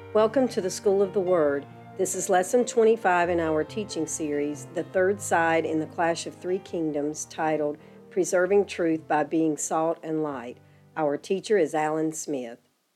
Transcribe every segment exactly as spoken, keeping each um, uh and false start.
Welcome to the School of the Word. This is Lesson twenty-five in our teaching series, the third side in the Clash of Three Kingdoms, titled Preserving Truth by Being Salt and Light. Our teacher is Alan Smith.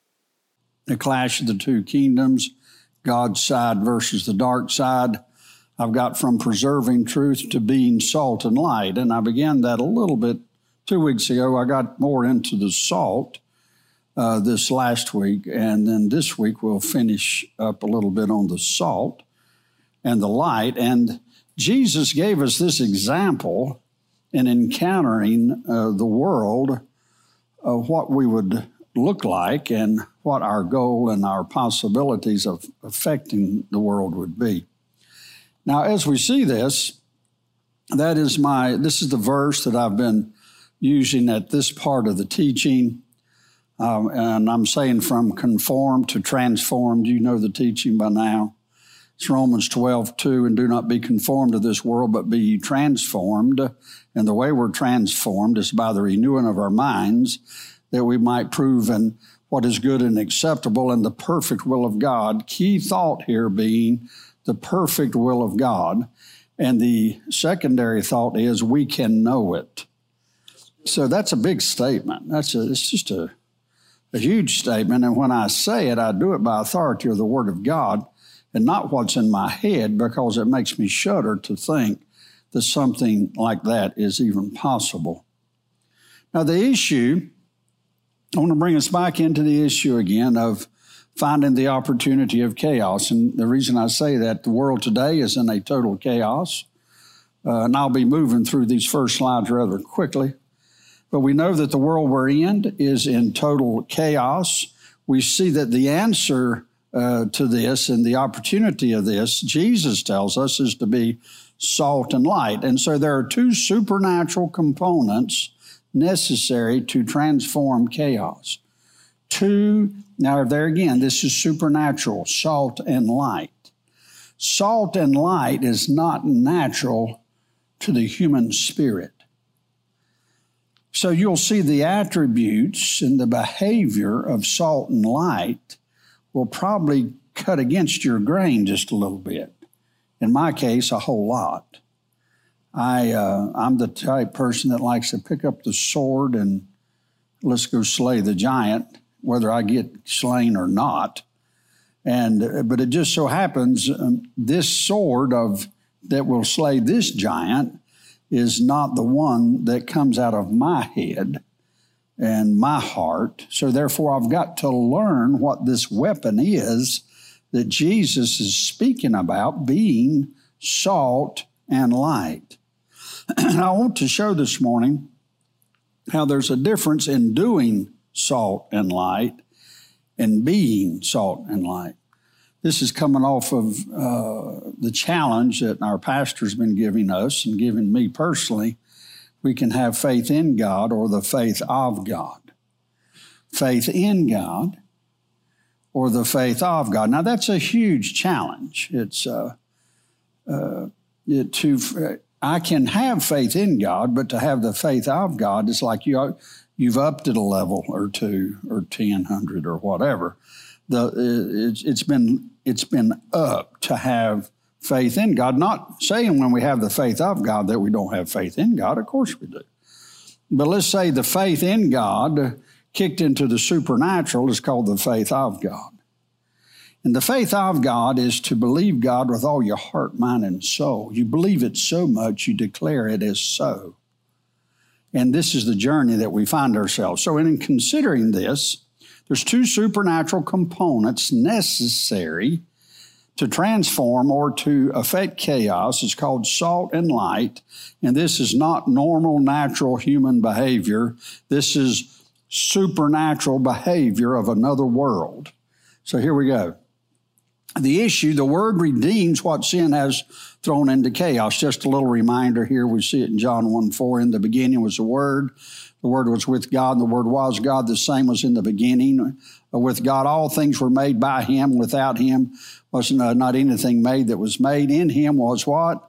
The Clash of the Two Kingdoms, God's side versus the dark side. I've got from preserving truth to being salt and light, and I began that a little bit two weeks ago. I got more into the salt Uh, this last week, and then this week we'll finish up a little bit on the salt and the light. And Jesus gave us this example in encountering uh, the world of what we would look like and what our goal and our possibilities of affecting the world would be. Now, as we see this, that is my, this is the verse that I've been using at this part of the teaching. Um, and I'm saying from conformed to transformed. You know the teaching by now. It's Romans twelve two, and do not be conformed to this world, but be ye transformed. And the way we're transformed is by the renewing of our minds, that we might prove in what is good and acceptable and the perfect will of God. Key thought here being the perfect will of God. And the secondary thought is we can know it. So that's a big statement. That's a, it's just a A huge statement, and when I say it, I do it by authority of the Word of God and not what's in my head, because it makes me shudder to think that something like that is even possible. Now, the issue, I want to bring us back into the issue again of finding the opportunity of chaos. And the reason I say that, the world today is in a total chaos, uh, and I'll be moving through these first slides rather quickly. But we know that the world we're in is in total chaos. We see that the answer uh, to this and the opportunity of this, Jesus tells us, is to be salt and light. And so there are two supernatural components necessary to transform chaos. Two, now there again, this is supernatural, salt and light. Salt and light is not natural to the human spirit. So you'll see the attributes and the behavior of salt and light will probably cut against your grain just a little bit. In my case, a whole lot. I, uh, I'm the type person that likes to pick up the sword and let's go slay the giant, whether I get slain or not. And but it just so happens um, this sword of that will slay this giant is not the one that comes out of my head and my heart. So therefore, I've got to learn what this weapon is that Jesus is speaking about, being salt and light. And I want to show this morning how there's a difference in doing salt and light and being salt and light. This is coming off of uh, the challenge that our pastor's been giving us and giving me personally. We can have faith in God or the faith of God. Faith in God or the faith of God. Now, that's a huge challenge. It's uh, uh, it to I can have faith in God, but to have the faith of God is like you, you've upped it a level or two or ten, hundred or whatever. The it's, it's been it's been up to have faith in God. Not saying when we have the faith of God that we don't have faith in God. Of course we do. But let's say the faith in God kicked into the supernatural is called the faith of God. And the faith of God is to believe God with all your heart, mind, and soul. You believe it so much you declare it as so. And this is the journey that we find ourselves. So in considering this, there's two supernatural components necessary to transform or to affect chaos. It's called salt and light, and this is not normal, natural human behavior. This is supernatural behavior of another world. So here we go. The issue, the word redeems what sin has thrown into chaos. Just a little reminder here, we see it in John one four. In the beginning was the Word. The Word was with God, and the Word was God. The same was in the beginning. With God, all things were made by Him. Without Him was not anything made that was made. In Him was what?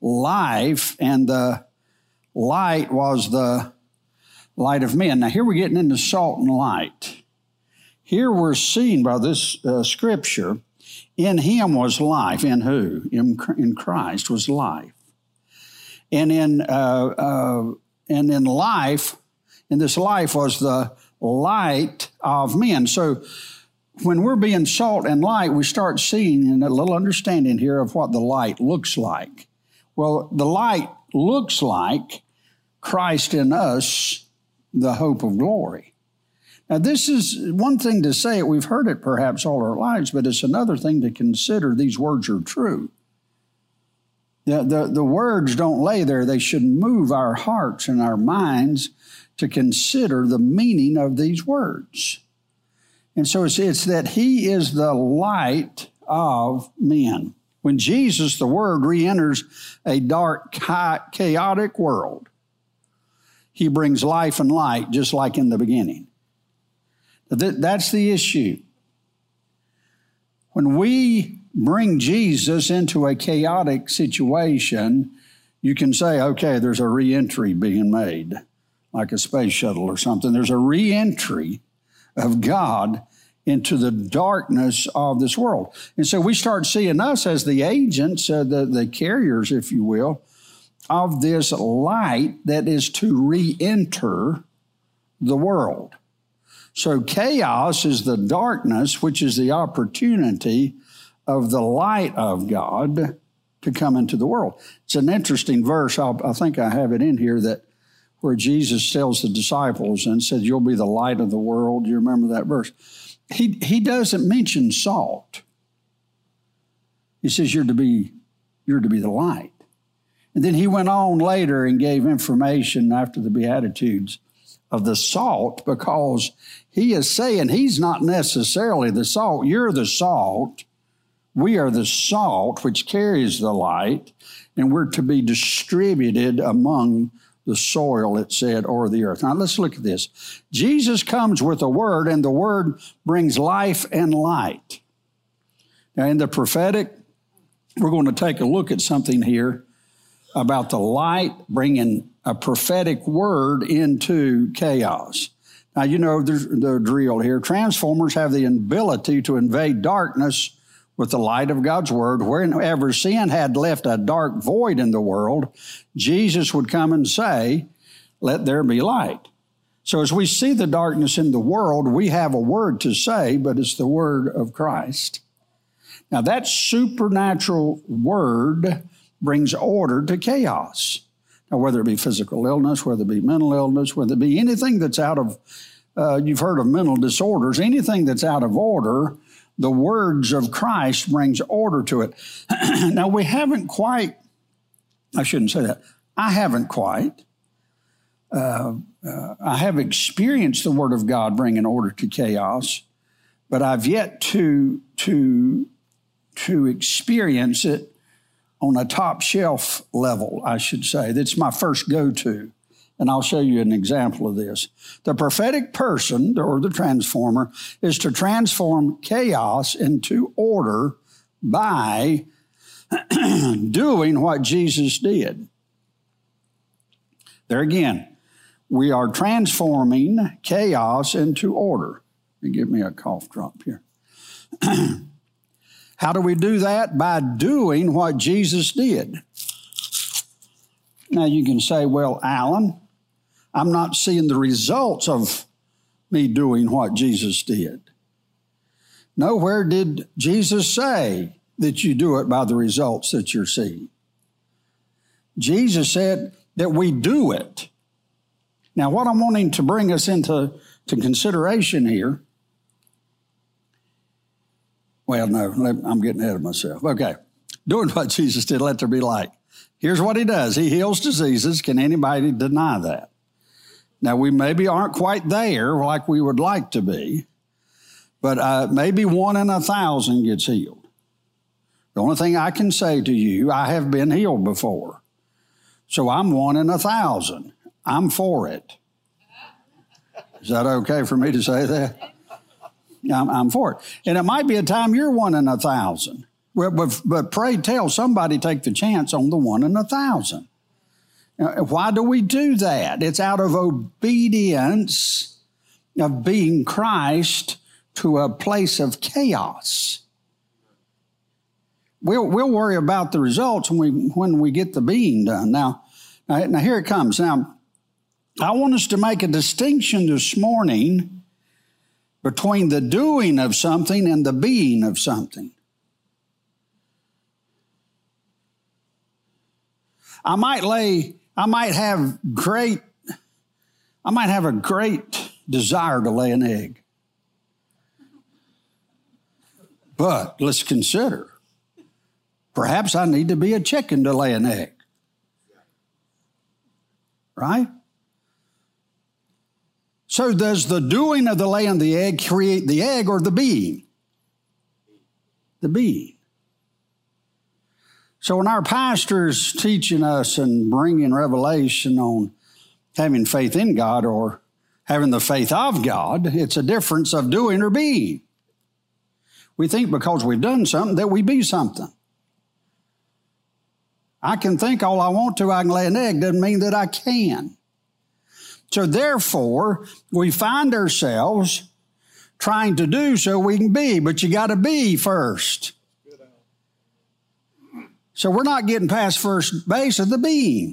Life, and the light was the light of men. Now, here we're getting into salt and light. Here we're seeing by this uh, scripture, in him was life. In who? In, in Christ was life. And in uh, uh, and in life, in this life was the light of men. So when we're being salt and light, we start seeing and a little understanding here of what the light looks like. Well, the light looks like Christ in us, the hope of glory. Now, this is one thing to say it. We've heard it perhaps all our lives, but it's another thing to consider these words are true. The, the, the words don't lay there. They should move our hearts and our minds to consider the meaning of these words. And so it's, it's that he is the light of men. When Jesus, the Word, re-enters a dark, chaotic world, he brings life and light just like in the beginning. That's the issue. When we bring Jesus into a chaotic situation, you can say, okay, there's a re-entry being made, like a space shuttle or something. There's a re-entry of God into the darkness of this world. And so we start seeing us as the agents, uh, the, the carriers, if you will, of this light that is to re-enter the world. So chaos is the darkness, which is the opportunity of the light of God to come into the world. It's an interesting verse. I'll, I think I have it in here that where Jesus tells the disciples and said, you'll be the light of the world. Do you remember that verse? He, he doesn't mention salt. He says you're to be, you're to be the light. And then he went on later and gave information after the Beatitudes of the salt, because he is saying he's not necessarily the salt. You're the salt. We are the salt which carries the light, and we're to be distributed among the soil, it said, or the earth. Now let's look at this. Jesus comes with a word, and the word brings life and light. Now in the prophetic, we're going to take a look at something here about the light bringing a prophetic word into chaos. Now, you know the, the drill here. Transformers have the ability to invade darkness with the light of God's word. Wherever sin had left a dark void in the world, Jesus would come and say, let there be light. So as we see the darkness in the world, we have a word to say, but it's the word of Christ. Now, that supernatural word brings order to chaos. Now, whether it be physical illness, whether it be mental illness, whether it be anything that's out of, uh, you've heard of mental disorders, anything that's out of order, the words of Christ brings order to it. Now, we haven't quite, I shouldn't say that, I haven't quite, uh, uh, I have experienced the word of God bringing order to chaos, but I've yet to, to, to experience it on a top shelf level, I should say. That's my first go-to. And I'll show you an example of this. The prophetic person, or the transformer, is to transform chaos into order by doing what Jesus did. There again, we are transforming chaos into order. Let me give me a cough drop here. How do we do that? By doing what Jesus did. Now you can say, well, Alan, I'm not seeing the results of me doing what Jesus did. Nowhere did Jesus say that you do it by the results that you're seeing. Jesus said that we do it. Now, what I'm wanting to bring us into to consideration here, well, no, I'm getting ahead of myself. Okay, doing what Jesus did, let there be light. Here's what he does. He heals diseases. Can anybody deny that? Now, we maybe aren't quite there like we would like to be, but uh, maybe one in a thousand gets healed. The only thing I can say to you, I have been healed before. So I'm one in a thousand. I'm for it. Is that okay for me to say that? I'm, I'm for it. And it might be a time you're one in a thousand. Well, but, but pray tell somebody take the chance on the one in a thousand. Now, why do we do that? It's out of obedience of being Christ to a place of chaos. We'll, we'll worry about the results when we, when we get the being done. Now, now, now, here it comes. Now, I want us to make a distinction this morning between the doing of something and the being of something. I might lay, I might have great, I might have a great desire to lay an egg. But let's consider, perhaps I need to be a chicken to lay an egg. Right? So does the doing of the laying the egg create the egg or the being? The being. So when our pastor's teaching us and bringing revelation on having faith in God or having the faith of God, it's a difference of doing or being. We think because we've done something that we be something. I can think all I want to, I can lay an egg, doesn't mean that I can. So therefore, we find ourselves trying to do so we can be, but you got to be first. So we're not getting past first base of the being.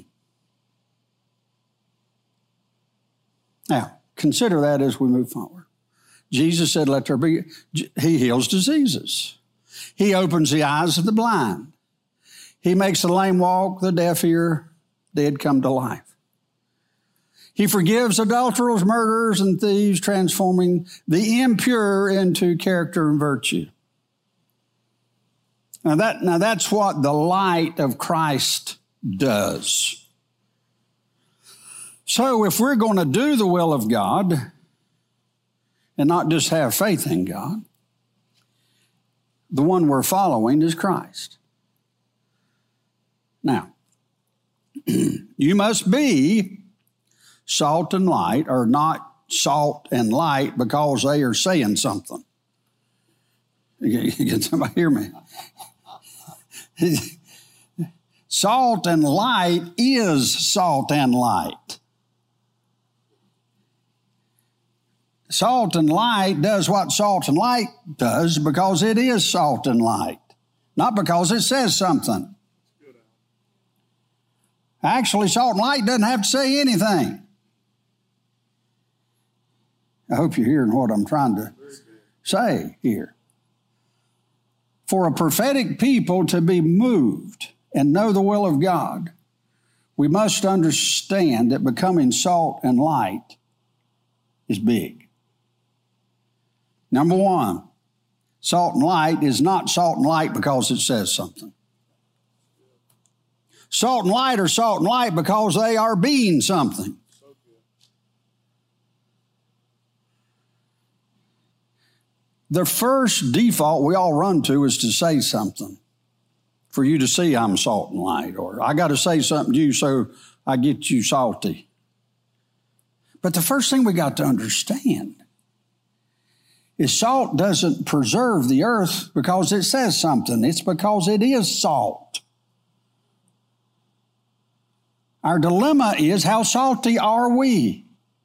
Now, consider that as we move forward. Jesus said, let there be, he heals diseases. He opens the eyes of the blind. He makes the lame walk, the deaf hear, dead come to life. He forgives adulterers, murderers, and thieves, transforming the impure into character and virtue. Now, that, now that's what the light of Christ does. So if we're going to do the will of God and not just have faith in God, the one we're following is Christ. Now, you must be salt and light, or not salt and light because they are saying something. Can somebody hear me? Salt and light is salt and light. Salt and light does what salt and light does because it is salt and light, not because it says something. Actually, salt and light doesn't have to say anything. I hope you're hearing what I'm trying to say here. For a prophetic people to be moved and know the will of God, we must understand that becoming salt and light is big. Number one, salt and light is not salt and light because it says something. Salt and light are salt and light because they are being something. The first default we all run to is to say something for you to see I'm salt and light, or I got to say something to you so I get you salty. But the first thing we got to understand is salt doesn't preserve the earth because it says something. It's because it is salt. Our dilemma is, how salty are we?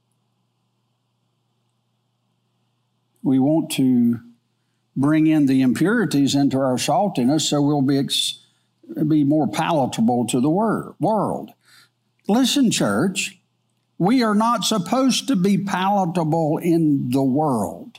We want to bring in the impurities into our saltiness so we'll be, ex- be more palatable to the wor- world. Listen, church, we are not supposed to be palatable in the world.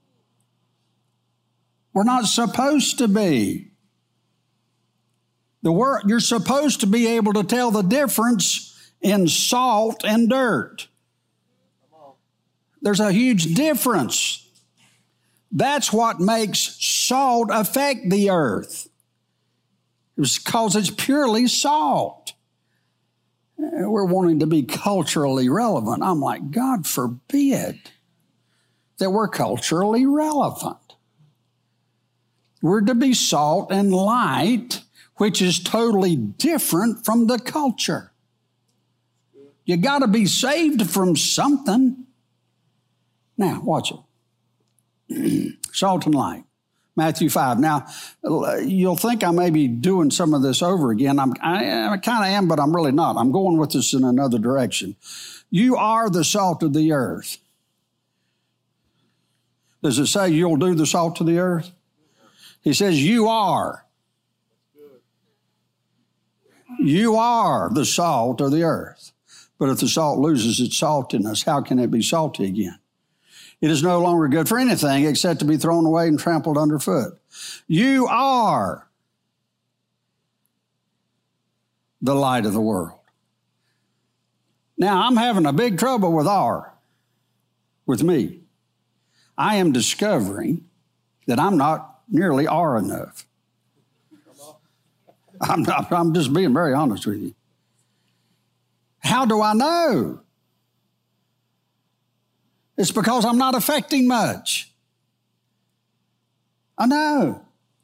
We're not supposed to be. The wor- You're supposed to be able to tell the difference in salt and dirt. There's a huge difference. That's what makes salt affect the earth. It's because it's purely salt. We're wanting to be culturally relevant. I'm like, God forbid that we're culturally relevant. We're to be salt and light, which is totally different from the culture. You got to be saved from something. Now, watch it. Salt and light. Matthew five. Now, you'll think I may be doing some of this over again. I'm, I, I kind of am, but I'm really not. I'm going with this in another direction. You are the salt of the earth. Does it say you'll do the salt of the earth? He says you are. You are the salt of the earth. But if the salt loses its saltiness, how can it be salty again? It is no longer good for anything except to be thrown away and trampled underfoot. You are the light of the world. Now, I'm having a big trouble with R, with me. I am discovering that I'm not nearly R enough. I'm, not, I'm just being very honest with you. How do I know? It's because I'm not affecting much. I know.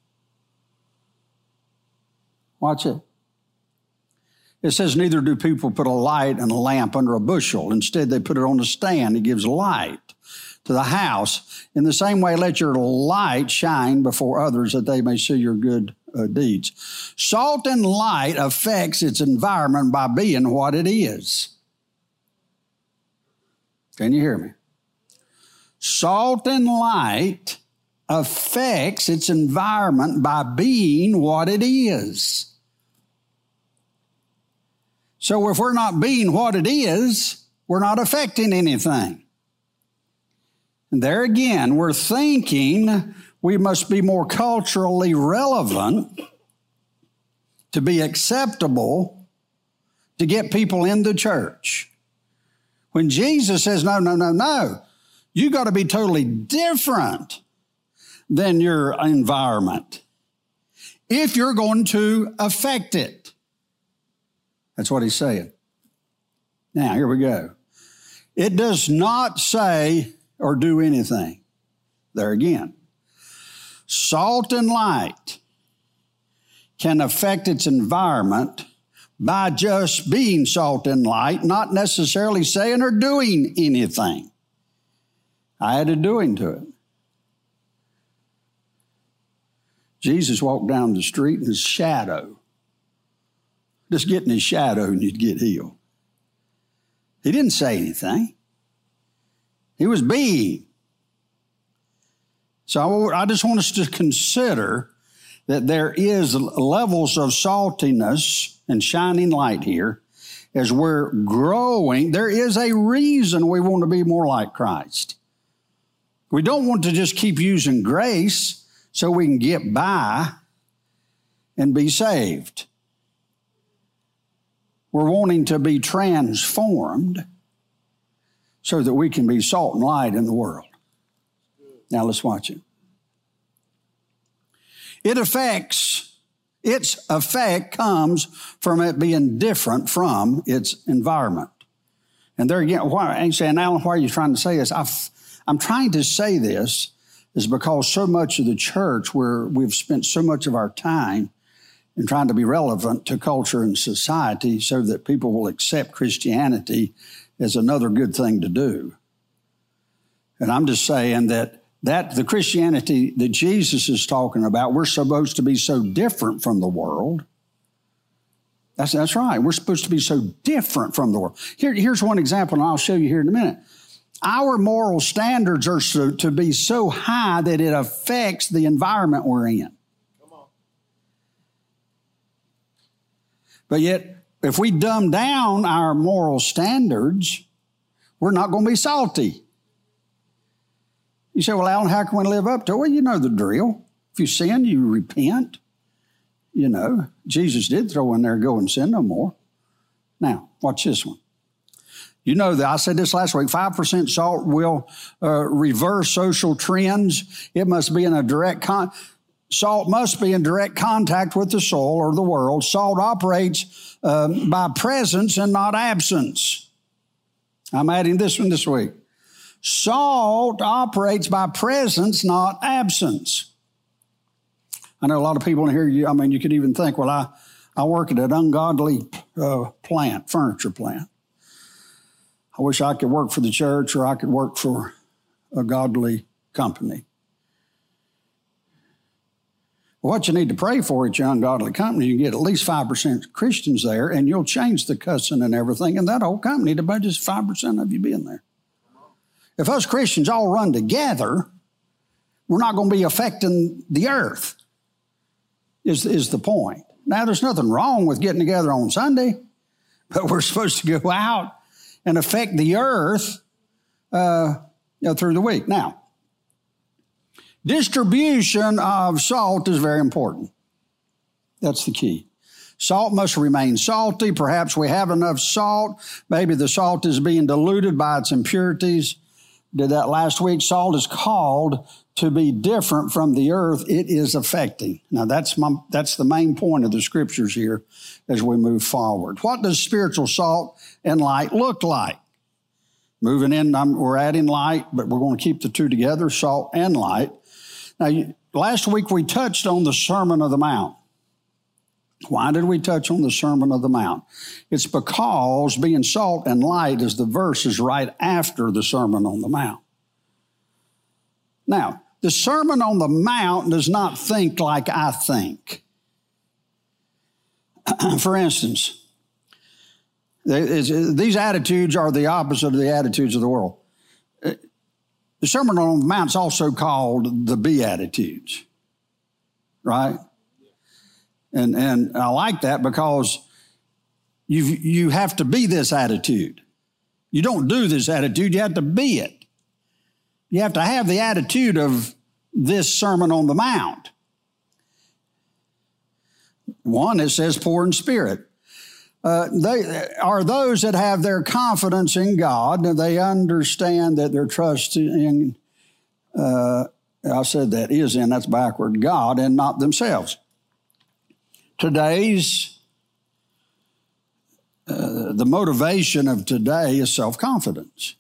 Watch it. It says, neither do people put a light and a lamp under a bushel. Instead, they put it on a stand. It gives light to the house. In the same way, let your light shine before others that they may see your good uh, deeds. Salt and light affects its environment by being what it is. Can you hear me? Salt and light affects its environment by being what it is. So if we're not being what it is, we're not affecting anything. And there again, we're thinking we must be more culturally relevant to be acceptable to get people in the church. When Jesus says, no, no, no, no, you got to be totally different than your environment if you're going to affect it. That's what he's saying. Now, here we go. It does not say or do anything. There again. Salt and light can affect its environment by just being salt and light, not necessarily saying or doing anything. I added doing to it. Jesus walked down the street in his shadow. Just get in his shadow and you'd get healed. He didn't say anything. He was being. So I just want us to consider that there is levels of saltiness and shining light here as we're growing. There is a reason we want to be more like Christ. We don't want to just keep using grace so we can get by and be saved. We're wanting to be transformed so that we can be salt and light in the world. Now let's watch it. It affects, its effect comes from it being different from its environment. And there again, why, and saying, Alan, why are you trying to say this? I've, I'm trying to say this is because so much of the church where we've spent so much of our time in trying to be relevant to culture and society so that people will accept Christianity as another good thing to do. And I'm just saying that that the Christianity that Jesus is talking about, we're supposed to be so different from the world. That's, that's right. We're supposed to be so different from the world. Here, here's one example, and I'll show you here in a minute. Our moral standards are so, to be so high that it affects the environment we're in. But yet, if we dumb down our moral standards, we're not going to be salty. You say, well, Alan, how can we live up to it? Well, you know the drill. If you sin, you repent. You know, Jesus did throw in there, go and sin no more. Now, watch this one. You know that I said this last week, five percent salt will uh, reverse social trends. It must be in a direct con. Salt must be in direct contact with the soil or the world. Salt operates uh, by presence and not absence. I'm adding this one this week. Salt operates by presence, not absence. I know a lot of people in here, you, I mean, you could even think, well, I, I work at an ungodly uh, plant, furniture plant. I wish I could work for the church or I could work for a godly company. What you need to pray for at your ungodly company, you can get at least five percent Christians there, and you'll change the cussing and everything, and that whole company, the budget's five percent of you being there. If us Christians all run together we're not going to be affecting the earth, is, is the point. Now, there's nothing wrong with getting together on Sunday, but we're supposed to go out and affect the earth uh, you know, through the week. Now, distribution of salt is very important. That's the key. Salt must remain salty. Perhaps we have enough salt. Maybe the salt is being diluted by its impurities. Did that last week. Salt is called to be different from the earth it is affecting. Now, that's my, that's the main point of the scriptures here as we move forward. What does spiritual salt and light look like? Moving in, I'm, we're adding light, but we're going to keep the two together, salt and light. Now, you, last week we touched on the Sermon on the Mount. Why did we touch on the Sermon on the Mount? It's because being salt and light is the verses right after the Sermon on the Mount. Now, the Sermon on the Mount does not think like I think. For instance, these attitudes are the opposite of the attitudes of the world. The Sermon on the Mount is also called the Beatitudes, right? And and I like that because you you have to be this attitude. You don't do this attitude, you have to be it. You have to have the attitude of this Sermon on the Mount. One, it says poor in spirit. Uh, they are those that have their confidence in God, and they understand that their trust in, uh, I said that is in, that's backward, God and not themselves. Today's, uh, the motivation of today is self-confidence.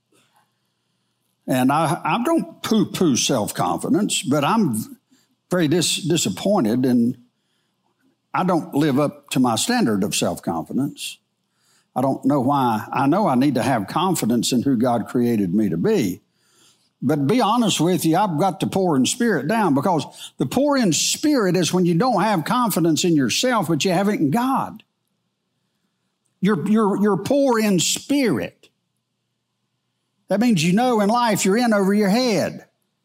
And I, I don't poo-poo self-confidence, but I'm very dis- disappointed, and I don't live up to my standard of self-confidence. I don't know why. I know I need to have confidence in who God created me to be. But be honest with you, I've got to pour in spirit down, because the pour in spirit is when you don't have confidence in yourself, but you have it in God. You're, you're, you're poor in spirit. That means you know in life you're in over your head.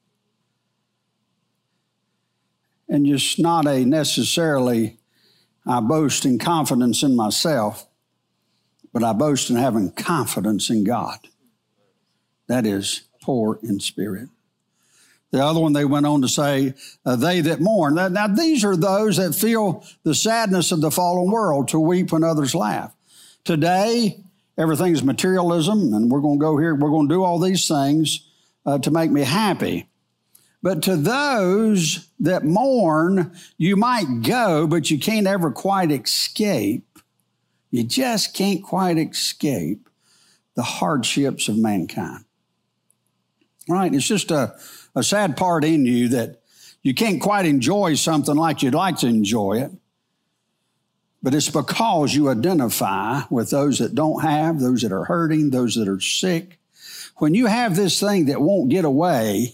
And it's not a necessarily, I boast in confidence in myself, but I boast in having confidence in God. That is poor in spirit. The other one, they went on to say, uh, they that mourn. Now, now, these are those that feel the sadness of the fallen world, to weep when others laugh. Today, everything's materialism, and we're going to go here, we're going to do all these things uh, to make me happy. But to those that mourn, you might go, but you can't ever quite escape. You just can't quite escape the hardships of mankind. Right? It's just a, a sad part in you that you can't quite enjoy something like you'd like to enjoy it. But it's because you identify with those that don't have, those that are hurting, those that are sick. When you have this thing that won't get away,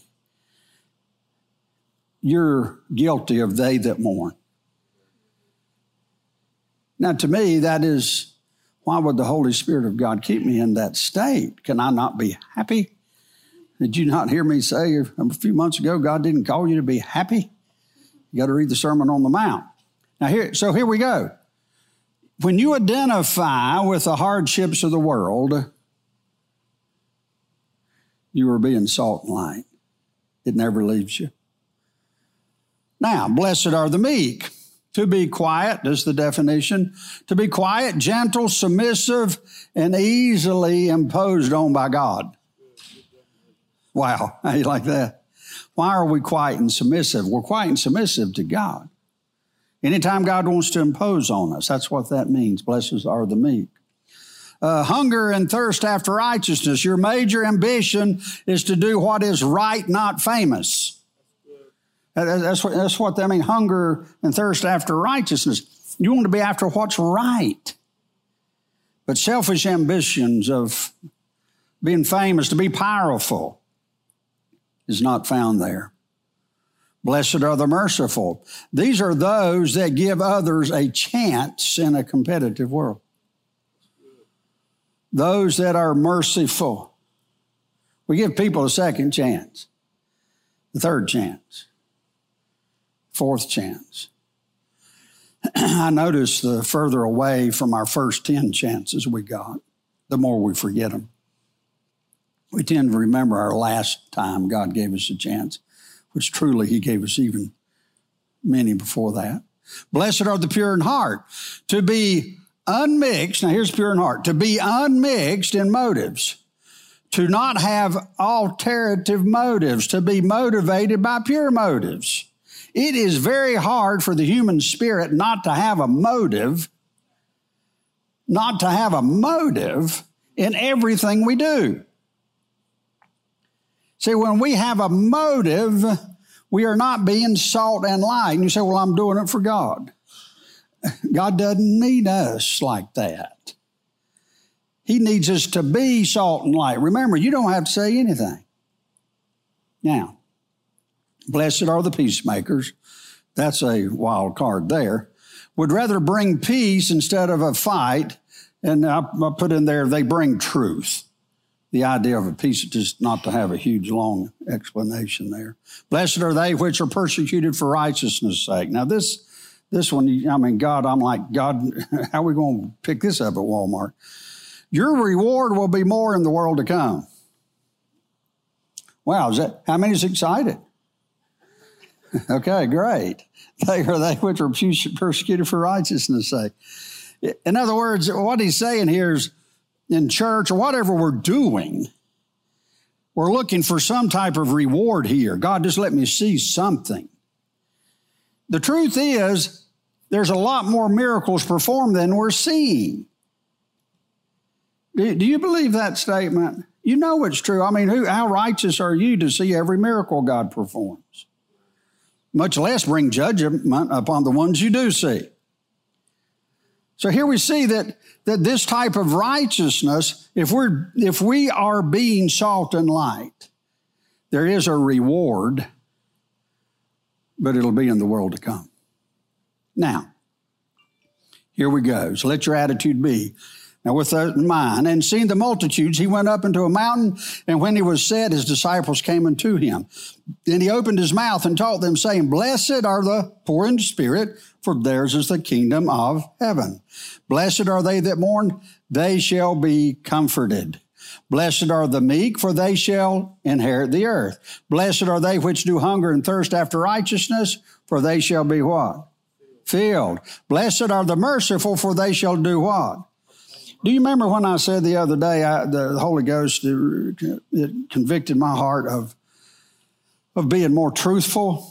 you're guilty of they that mourn. Now, to me, that is, why would the Holy Spirit of God keep me in that state? Can I not be happy? Did you not hear me say a few months ago, God didn't call you to be happy? You got to read the Sermon on the Mount. Now, here, so here we go. When you identify with the hardships of the world, you are being salt and light. It never leaves you. Now, blessed are the meek. To be quiet is the definition. To be quiet, gentle, submissive, and easily imposed on by God. Wow, how you like that? Why are we quiet and submissive? We're quiet and submissive to God. Anytime God wants to impose on us, that's what that means. Blessed are the meek. Uh, hunger and thirst after righteousness. Your major ambition is to do what is right, not famous. That's what, that's what that means, hunger and thirst after righteousness. You want to be after what's right. But selfish ambitions of being famous, to be powerful, is not found there. Blessed are the merciful. These are those that give others a chance in a competitive world. Those that are merciful. We give people a second chance. The third chance. Fourth chance. I notice the further away from our first ten chances we got, the more we forget them. We tend to remember our last time God gave us a chance, which truly he gave us even many before that. Blessed are the pure in heart, to be unmixed. Now here's pure in heart, to be unmixed in motives, to not have alternative motives, to be motivated by pure motives. It is very hard for the human spirit not to have a motive, not to have a motive in everything we do. See, when we have a motive, we are not being salt and light. And you say, well, I'm doing it for God. God doesn't need us like that. He needs us to be salt and light. Remember, you don't have to say anything. Now, blessed are the peacemakers. That's a wild card there. Would rather bring peace instead of a fight. And I, I put in there, they bring truth. The idea of a peace, just not to have a huge, long explanation there. Blessed are they which are persecuted for righteousness' sake. Now, this this one, I mean, God, I'm like, God, how are we going to pick this up at Walmart? Your reward will be more in the world to come. Wow, is that, how many is excited? Okay, great. They are they which are persecuted for righteousness' sake. In other words, what he's saying here is, in church or whatever we're doing, we're looking for some type of reward here. God, just let me see something. The truth is, there's a lot more miracles performed than we're seeing. Do, do you believe that statement? You know it's true. I mean, who, how righteous are you to see every miracle God performs? Much less bring judgment upon the ones you do see. So here we see that, that this type of righteousness, if we're if we are being salt and light, there is a reward, but it'll be in the world to come. Now, here we go. So let your attitude be. Now with that in mind, and seeing the multitudes, he went up into a mountain, and when he was set, his disciples came unto him. Then he opened his mouth and taught them, saying, Blessed are the poor in spirit, for theirs is the kingdom of heaven. Blessed are they that mourn, they shall be comforted. Blessed are the meek, for they shall inherit the earth. Blessed are they which do hunger and thirst after righteousness, for they shall be what? Filled. Blessed are the merciful, for they shall do what? Do you remember when I said the other day, I, the Holy Ghost, it, it convicted my heart of, of being more truthful?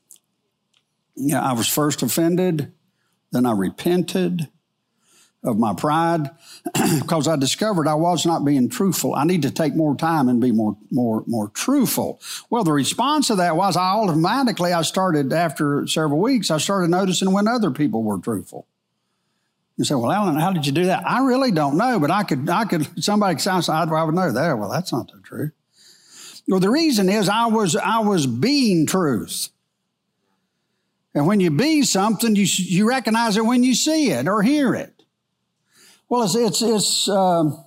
Yeah, I was first offended, then I repented of my pride because I discovered I was not being truthful. I need to take more time and be more, more, more truthful. Well, the response to that was I automatically, I started after several weeks, I started noticing when other people were truthful. You say, well, Alan, how did you do that? I really don't know, but I could, I could, somebody sounds, I would know that. Well, that's not the truth. Well, the reason is I was, I was being truth. And when you be something, you, you recognize it when you see it or hear it. Well, it's, it's, it's um,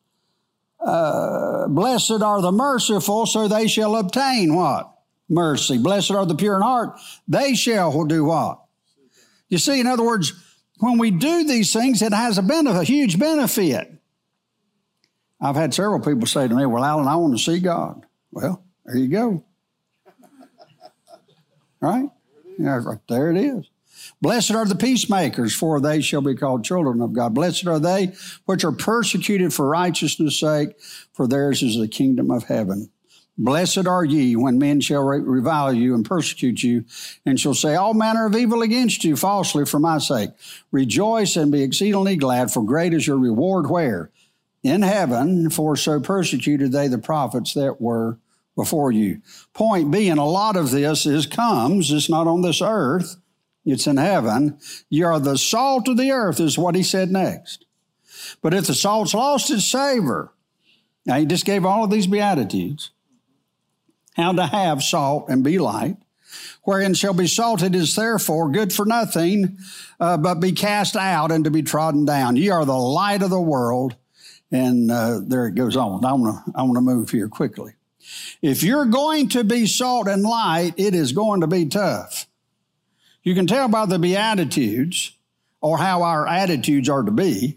uh, blessed are the merciful, so they shall obtain what? Mercy. Blessed are the pure in heart, they shall do what? You see, in other words, when we do these things, it has a, benefit, a huge benefit. I've had several people say to me, well, Alan, I want to see God. Well, there you go. Right? Yeah, right there it is. Blessed are the peacemakers, for they shall be called children of God. Blessed are they which are persecuted for righteousness' sake, for theirs is the kingdom of heaven. Blessed are ye when men shall revile you and persecute you, and shall say all manner of evil against you falsely for my sake. Rejoice and be exceedingly glad, for great is your reward where? In heaven, for so persecuted they the prophets that were before you. Point being, a lot of this is comes, it's not on this earth, it's in heaven. You are the salt of the earth is what he said next. But if the salt's lost its savor, now he just gave all of these beatitudes, how to have salt and be light, wherein shall be salted is therefore good for nothing, uh, but be cast out and to be trodden down. Ye are the light of the world. And uh, there it goes on. I want to I want to move here quickly. If you're going to be salt and light, it is going to be tough. You can tell by the Beatitudes, or how our attitudes are to be.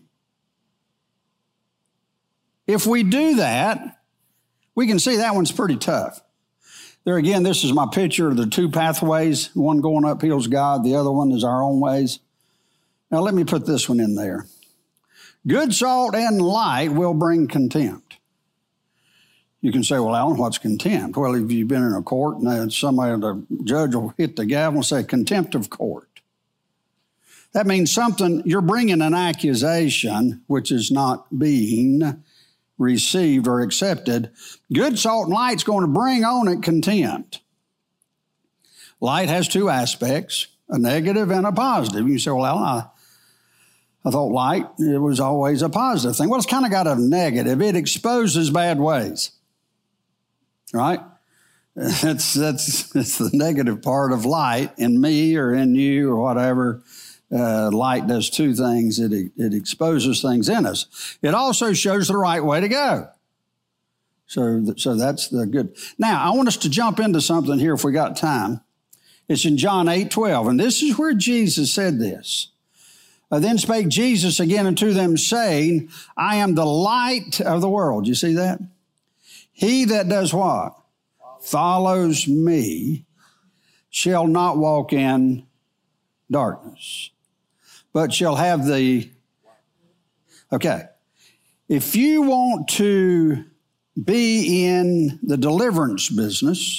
If we do that, we can see that one's pretty tough. There again, this is my picture of the two pathways. One going uphill is God, the other one is our own ways. Now let me put this one in there. Good salt and light will bring contempt. You can say, well, Alan, what's contempt? Well, if you've been in a court and somebody, the judge will hit the gavel and say, contempt of court. That means something, you're bringing an accusation which is not being received or accepted. Good salt and light's going to bring on it contempt. Light has two aspects, a negative and a positive. You say, well, Alan, I, I thought light, it was always a positive thing. Well, it's kind of got a negative. It exposes bad ways, right? That's, that's, that's the negative part of light in me or in you or whatever. Uh, light does two things. It, it exposes things in us. It also shows the right way to go. So, so that's the good. Now, I want us to jump into something here if we got time. It's in John eight twelve, and this is where Jesus said this. Uh, then spake Jesus again unto them, saying, I am the light of the world. You see that? He that does what? Follows me shall not walk in darkness, but shall have the, okay, if you want to be in the deliverance business,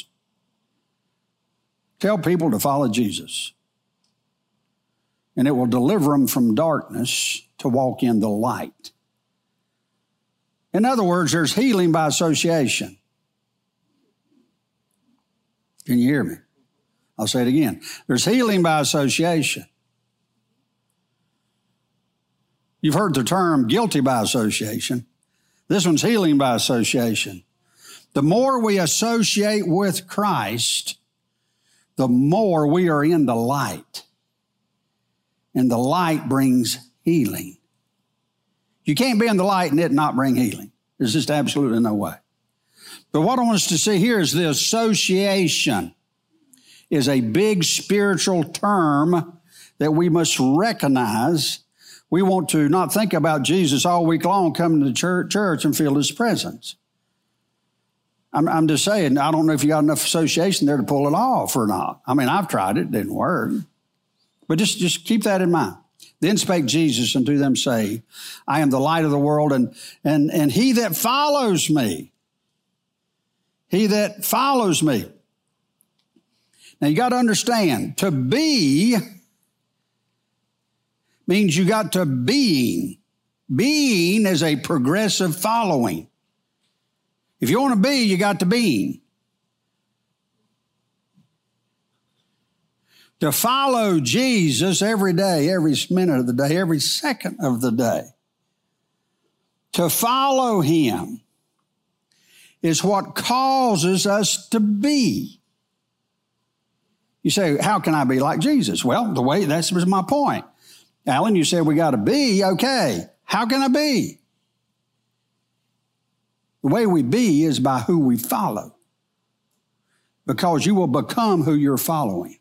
tell people to follow Jesus. And it will deliver them from darkness to walk in the light. In other words, there's healing by association. Can you hear me? I'll say it again. There's healing by association. You've heard the term guilty by association. This one's healing by association. The more we associate with Christ, the more we are in the light. And the light brings healing. You can't be in the light and it not bring healing. There's just absolutely no way. But what I want us to see here is the association is a big spiritual term that we must recognize. We want to not think about Jesus all week long coming to church, church and feel his presence. I'm, I'm just saying, I don't know if you got enough association there to pull it off or not. I mean, I've tried it, it didn't work. But just, just keep that in mind. Then spake Jesus unto them, saying, I am the light of the world, and, and, and he that follows me, he that follows me. Now, you got to understand, to be means you got to being. Being is a progressive following. If you want to be, you got to being. To follow Jesus every day, every minute of the day, every second of the day. To follow him is what causes us to be. You say, how can I be like Jesus? Well, the way, that was my point. Alan, you said we got to be. Okay, how can I be? The way we be is by who we follow. Because you will become who you're following.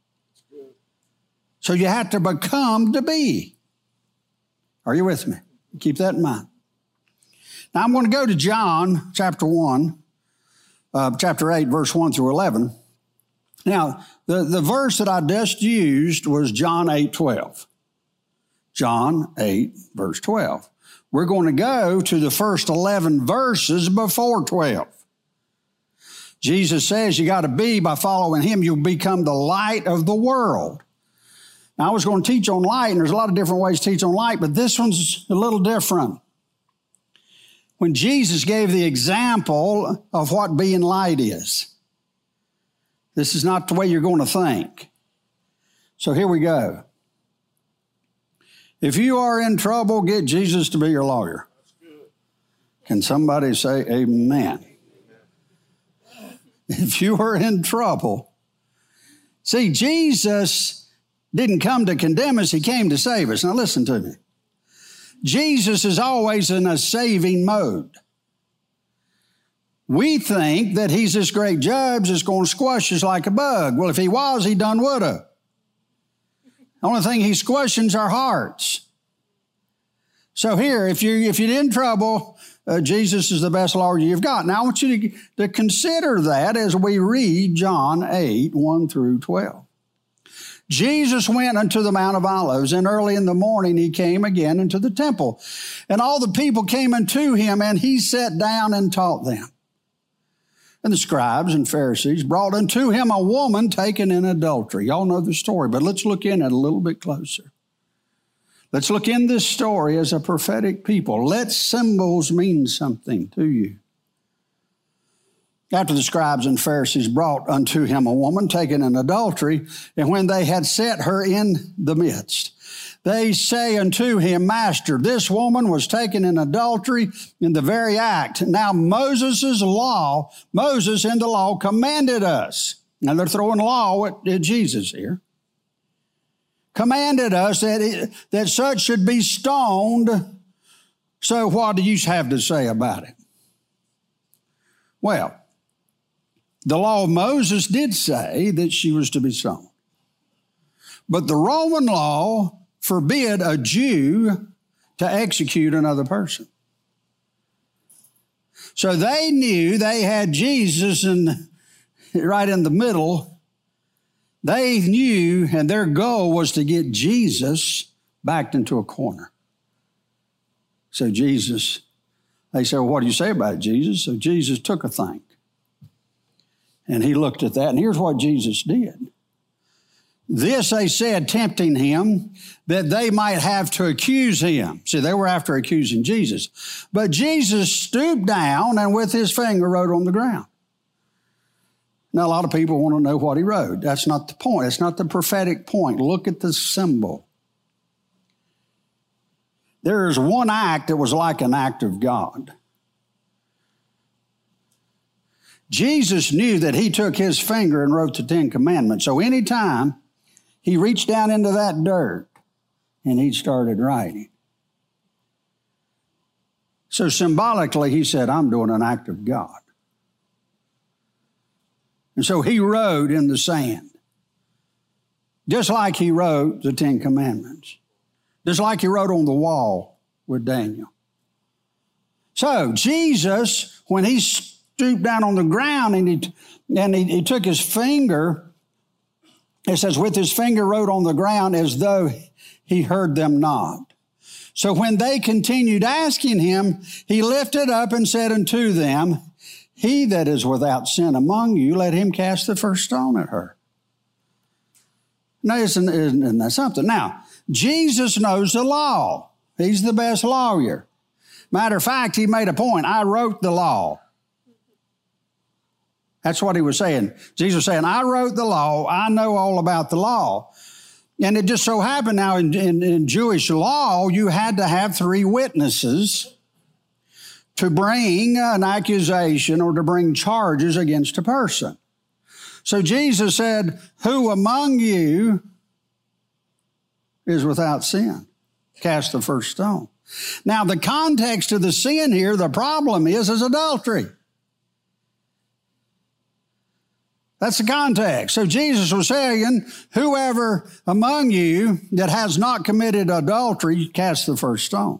So you have to become to be. Are you with me? Keep that in mind. Now I'm going to go to John chapter one, uh, chapter eight, verse one through eleven. Now, the, the verse that I just used was John eight twelve. John eight, verse twelve. We're going to go to the first eleven verses before twelve. Jesus says you got to be, by following him, you'll become the light of the world. Now, I was going to teach on light, and there's a lot of different ways to teach on light, but this one's a little different. When Jesus gave the example of what being light is, this is not the way you're going to think. So here we go. If you are in trouble, get Jesus to be your lawyer. Can somebody say amen? If you are in trouble. See, Jesus didn't come to condemn us. He came to save us. Now listen to me. Jesus is always in a saving mode. We think that he's this great judge that's going to squash us like a bug. Well, if he was, he done woulda. The only thing he squashes our hearts. So here, if you if you're in trouble, uh, Jesus is the best lawyer you've got. Now I want you to, to consider that as we read John eight, one through twelve. Jesus went unto the Mount of Olives, and early in the morning he came again into the temple. And all the people came unto him, and he sat down and taught them. And the scribes and Pharisees brought unto him a woman taken in adultery. Y'all know the story, but let's look in it a little bit closer. Let's look in this story as a prophetic people. Let symbols mean something to you. After the scribes and Pharisees brought unto him a woman taken in adultery, and when they had set her in the midst, they say unto him, Master, this woman was taken in adultery in the very act. Now Moses' law, Moses in the law commanded us. Now they're throwing law at, at Jesus here. Commanded us that, it, that such should be stoned. So what do you have to say about it? Well, the law of Moses did say that she was to be stoned. But the Roman law forbid a Jew to execute another person. So they knew they had Jesus in, right in the middle. They knew, and their goal was to get Jesus backed into a corner. So Jesus, they said, well, what do you say about it, Jesus? So Jesus took a thing. And he looked at that, and here's what Jesus did. This they said, tempting him, that they might have to accuse him. See, they were after accusing Jesus. But Jesus stooped down and with his finger wrote on the ground. Now, a lot of people want to know what he wrote. That's not the point. It's not the prophetic point. Look at the symbol. There is one act that was like an act of God. Jesus knew that he took his finger and wrote the Ten Commandments. So anytime he reached down into that dirt and he started writing. So symbolically, he said, I'm doing an act of God. And so he wrote in the sand, just like he wrote the Ten Commandments, just like he wrote on the wall with Daniel. So Jesus, when he stooped down on the ground and he, and he, he took his finger, it says, with his finger wrote on the ground as though he heard them not. So when they continued asking him, he lifted up and said unto them, he that is without sin among you, let him cast the first stone at her. Now, isn't, isn't that something? Now, Jesus knows the law. He's the best lawyer. Matter of fact, he made a point. I wrote the law. That's what he was saying. Jesus was saying, I wrote the law. I know all about the law. And it just so happened now in, in, in Jewish law, you had to have three witnesses to bring an accusation or to bring charges against a person. So Jesus said, who among you is without sin? Cast the first stone. Now, the context of the sin here, the problem is, is adultery. That's the context. So Jesus was saying, whoever among you that has not committed adultery, cast the first stone.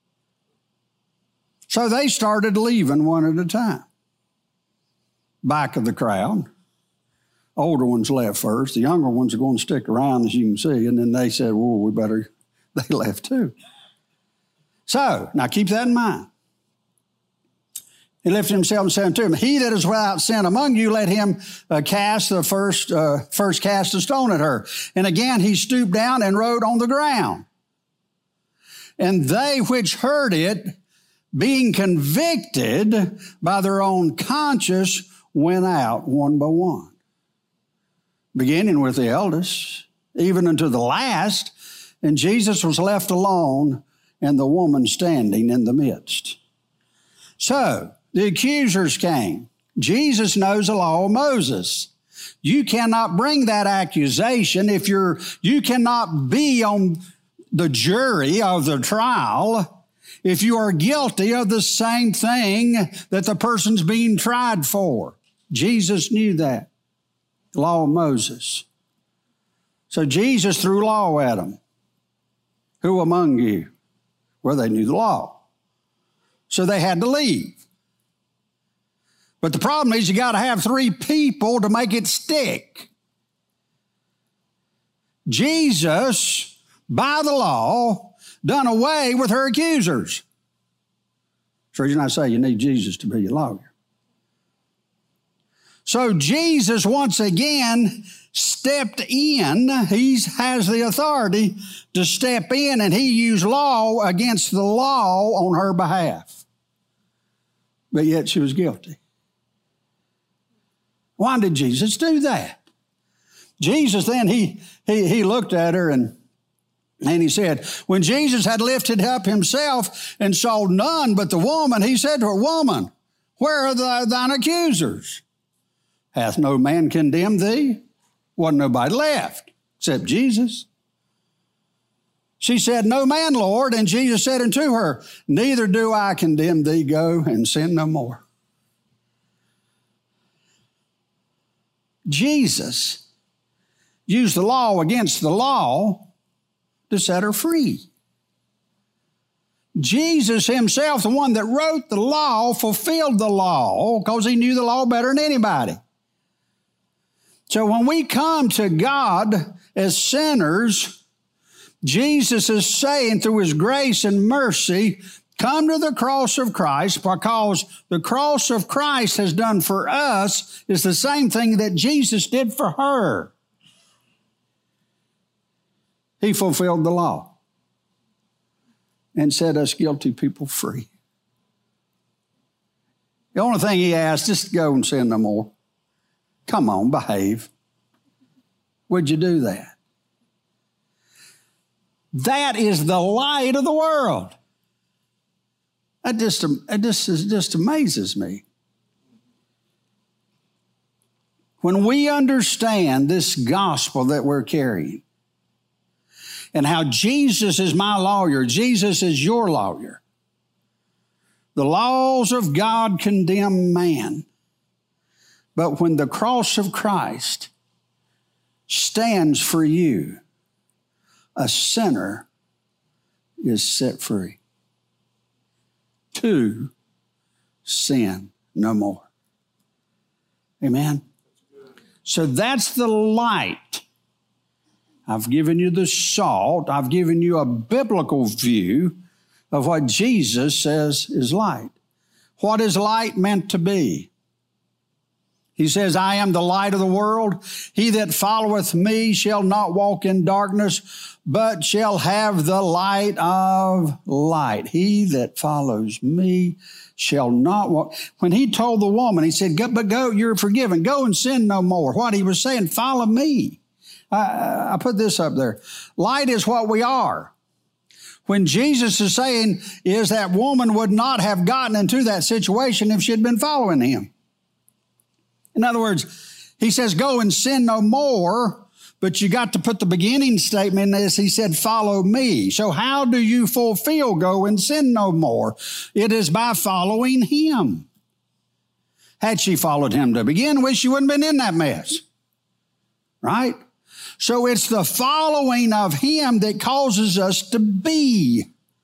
So they started leaving one at a time. Back of the crowd. Older ones left first. The younger ones are going to stick around, as you can see. And then they said, well, we better, they left too. So, now keep that in mind. He lifted himself and said unto him, he that is without sin among you, let him uh, cast the first, uh, first cast a stone at her. And again, he stooped down and wrote on the ground. And they which heard it, being convicted by their own conscience, went out one by one, beginning with the eldest, even unto the last. And Jesus was left alone, and the woman standing in the midst. So, the accusers came. Jesus knows the law of Moses. You cannot bring that accusation if you're, you cannot be on the jury of the trial if you are guilty of the same thing that the person's being tried for. Jesus knew that. The law of Moses. So Jesus threw law at them. Who among you? Well, they knew the law. So they had to leave. But the problem is you got to have three people to make it stick. Jesus, by the law, done away with her accusers. That's the reason I say you need Jesus to be your lawyer. So Jesus, once again, stepped in. He has the authority to step in, and he used law against the law on her behalf. But yet she was guilty. Why did Jesus do that? Jesus then, he, he, he looked at her and, and he said, when Jesus had lifted up himself and saw none but the woman, he said to her, woman, where are the, thine accusers? Hath no man condemned thee? Wasn't nobody left except Jesus. She said, no man, Lord. And Jesus said unto her, neither do I condemn thee. Go and sin no more. Jesus used the law against the law to set her free. Jesus himself, the one that wrote the law, fulfilled the law because he knew the law better than anybody. So when we come to God as sinners, Jesus is saying through his grace and mercy, come to the cross of Christ, because the cross of Christ has done for us is the same thing that Jesus did for her. He fulfilled the law and set us guilty people free. The only thing he asked, just go and sin no more. Come on, behave. Would you do that? That is the light of the world. That just, it just, it just amazes me. When we understand this gospel that we're carrying and how Jesus is my lawyer, Jesus is your lawyer. The laws of God condemn man. But when the cross of Christ stands for you, a sinner is set free. To sin no more. Amen? So that's the light. I've given you the salt. I've given you a biblical view of what Jesus says is light. What is light meant to be? He says, I am the light of the world. He that followeth me shall not walk in darkness, but shall have the light of light. He that follows me shall not walk. When he told the woman, he said, go, but go, you're forgiven. Go and sin no more. What he was saying, follow me. I, I put this up there. Light is what we are. When Jesus is saying is that woman would not have gotten into that situation if she had been following him. In other words, he says, go and sin no more, but you got to put the beginning statement in this. He said, follow me. So how do you fulfill go and sin no more? It is by following him. Had she followed him to begin with, she wouldn't have been in that mess. Right? So it's the following of him that causes us to be.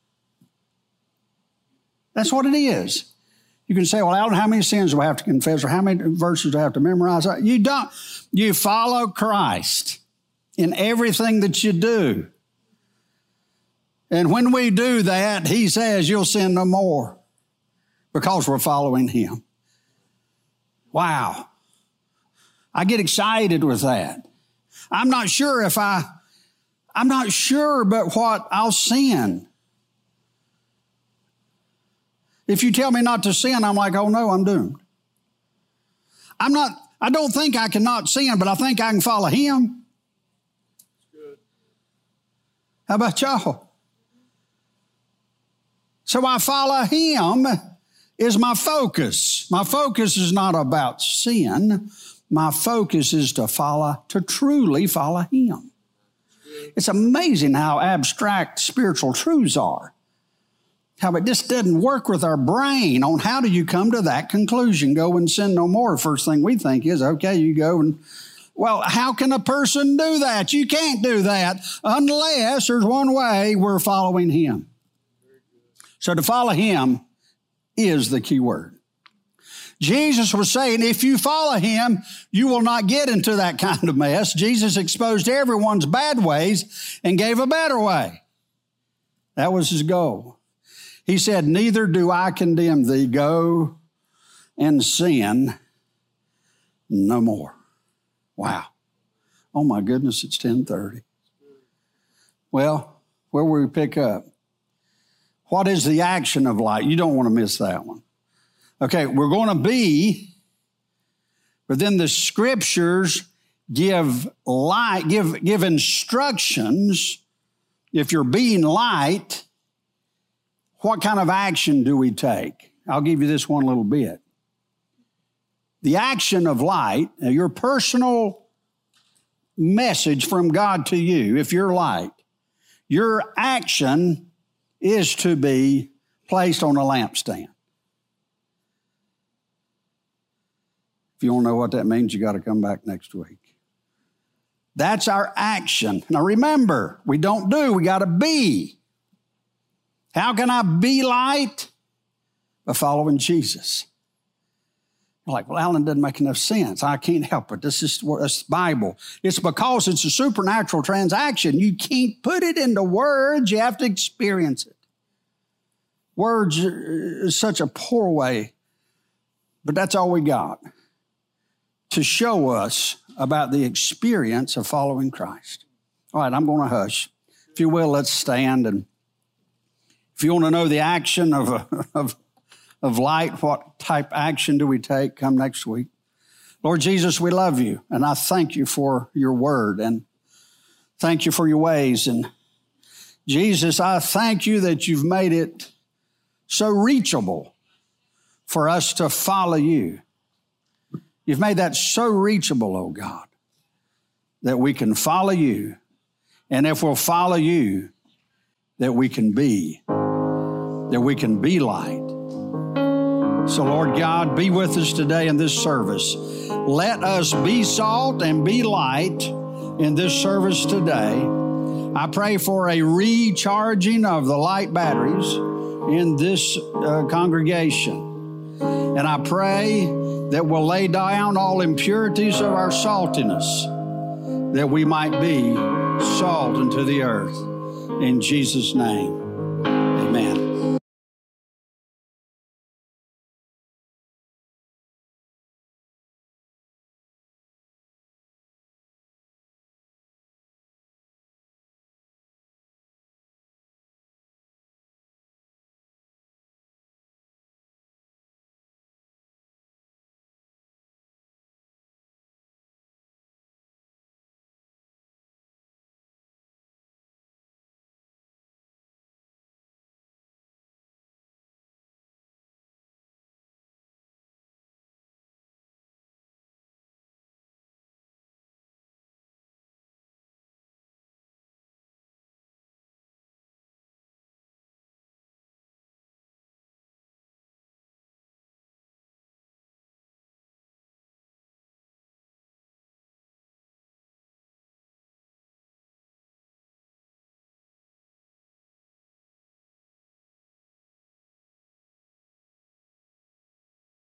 That's what it is. You can say, well, Alan, how many sins do I have to confess or how many verses do I have to memorize? You don't. You follow Christ in everything that you do. And when we do that, he says you'll sin no more because we're following him. Wow. I get excited with that. I'm not sure if I, I'm not sure but what I'll sin. If you tell me not to sin, I'm like, oh no, I'm doomed. I'm not, I don't think I can not sin, but I think I can follow him. Good. How about y'all? So I follow him is my focus. My focus is not about sin. My focus is to follow, to truly follow him. It's amazing how abstract spiritual truths are. How it just doesn't work with our brain on how do you come to that conclusion? Go and sin no more. First thing we think is, okay, you go and, well, how can a person do that? You can't do that unless there's one way we're following him. So to follow him is the key word. Jesus was saying, if you follow him, you will not get into that kind of mess. Jesus exposed everyone's bad ways and gave a better way. That was his goal. He said, neither do I condemn thee. Go and sin no more. Wow. Oh, my goodness, it's ten thirty. Well, where will we pick up? What is the action of light? You don't want to miss that one. Okay, we're going to be, but then the scriptures give light, give, give instructions. If you're being light, what kind of action do we take? I'll give you this one little bit. The action of light, your personal message from God to you, if you're light, your action is to be placed on a lampstand. If you want to know what that means, you got to come back next week. That's our action. Now remember, we don't do, we got to be. How can I be light? By following Jesus. You're like, well, Alan, doesn't make enough sense. I can't help it. This is this Bible. It's because it's a supernatural transaction. You can't put it into words. You have to experience it. Words is such a poor way, but that's all we got to show us about the experience of following Christ. All right, I'm going to hush. If you will, let's stand. And if you want to know the action of, of, of light, what type action do we take, come next week. Lord Jesus, we love you, and I thank you for your word, and thank you for your ways. And Jesus, I thank you that you've made it so reachable for us to follow you. You've made that so reachable, oh God, that we can follow you. And if we'll follow you, that we can be, that we can be light. So Lord God, be with us today in this service. Let us be salt and be light in this service today. I pray for a recharging of the light batteries in this uh, congregation. And I pray that we'll lay down all impurities of our saltiness, that we might be salt unto the earth. In Jesus' name.